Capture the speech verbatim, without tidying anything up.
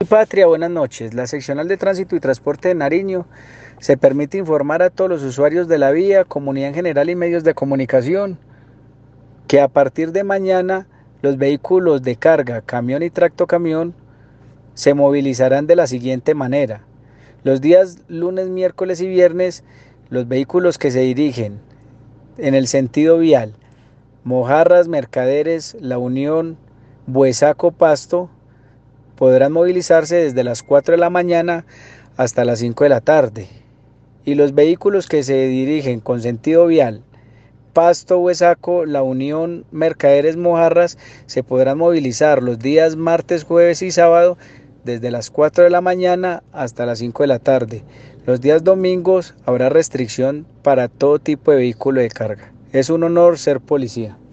Patria, buenas noches. La Seccional de Tránsito y Transporte de Nariño se permite informar a todos los usuarios de la vía, comunidad en general y medios de comunicación que a partir de mañana los vehículos de carga, camión y tractocamión se movilizarán de la siguiente manera. Los días lunes, miércoles y viernes, los vehículos que se dirigen en el sentido vial, Mojarras, Mercaderes, La Unión, Buesaco, Pasto, podrán movilizarse desde las cuatro de la mañana hasta las cinco de la tarde. Y los vehículos que se dirigen con sentido vial, Pasto, Huesaco, La Unión, Mercaderes, Mojarras, se podrán movilizar los días martes, jueves y sábado desde las cuatro de la mañana hasta las cinco de la tarde. Los días domingos habrá restricción para todo tipo de vehículo de carga. Es un honor ser policía.